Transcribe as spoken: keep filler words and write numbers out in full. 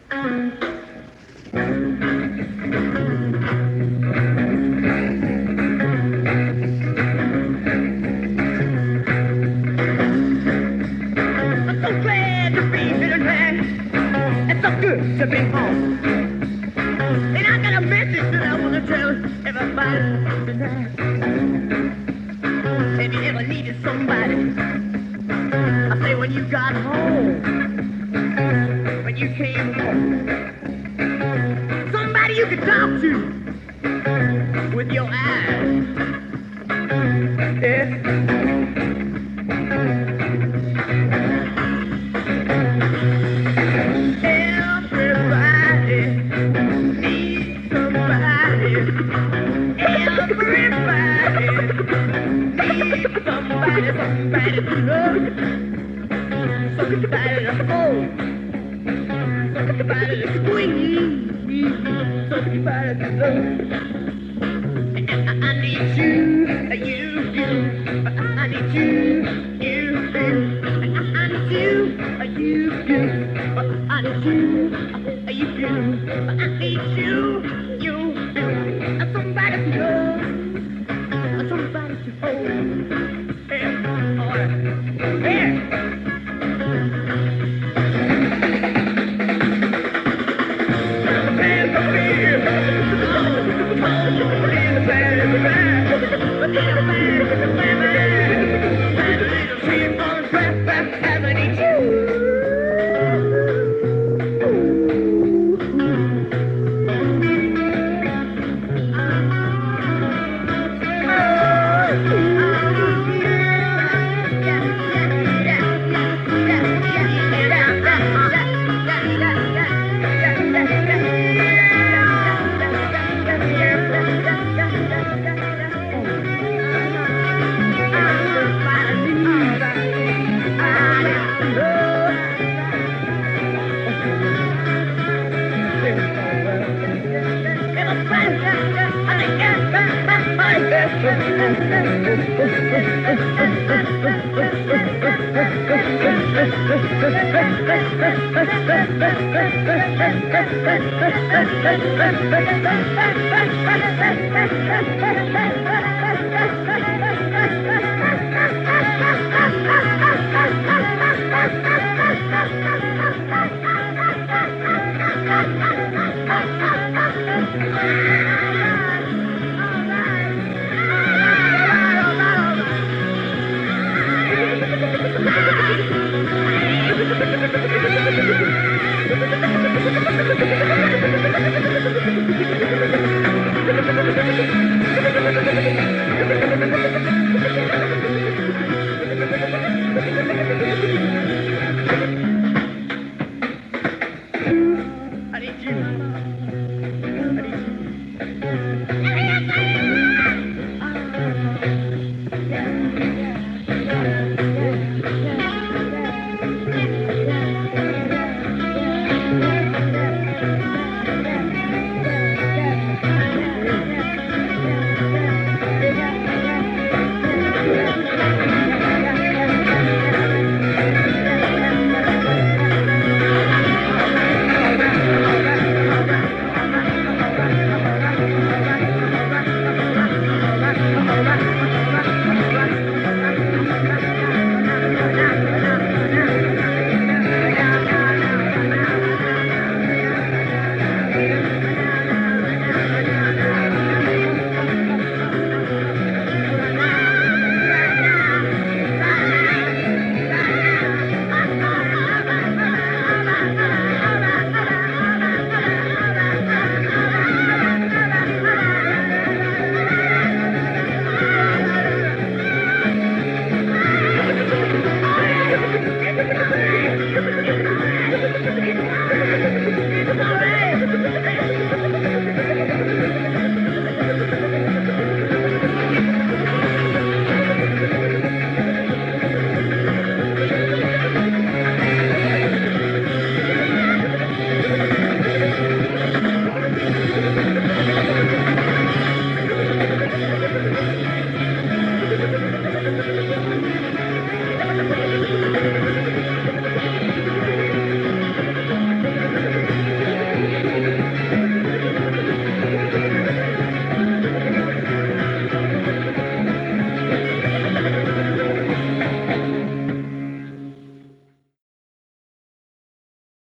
To be home. And I got a message that I want to tell everybody tonight. If you ever needed somebody, I say when you got home, when you came home, somebody you could talk to with your eyes. Yeah. Somebody, somebody to love, somebody to hold, somebody to squeeze, somebody to love. And I need you, you, you. I need you, you, you. I need you, you, you. I need you, you, you. I need you, you, you. Somebody to love, somebody to hold. Thank you.